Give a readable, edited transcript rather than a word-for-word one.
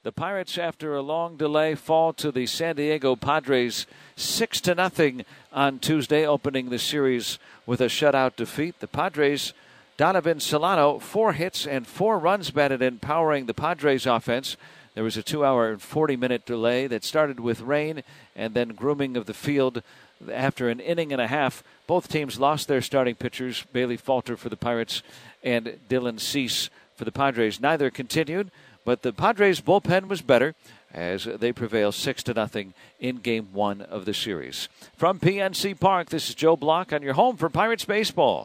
The Pirates, after a long delay, fall to the San Diego Padres 6-0 on Tuesday, opening the series with a shutout defeat. The Padres, Donovan Solano, 4 hits and 4 runs batted in, powering the Padres offense. There was a 2-hour and 40-minute delay that started with rain and then grooming of the field. After an inning and a half, both teams lost their starting pitchers, Bailey Falter for the Pirates and Dylan Cease for the Padres. Neither continued, but the Padres' bullpen was better as they prevail 6-0 in Game 1 of the series. From PNC Park, this is Joe Block on your home for Pirates baseball.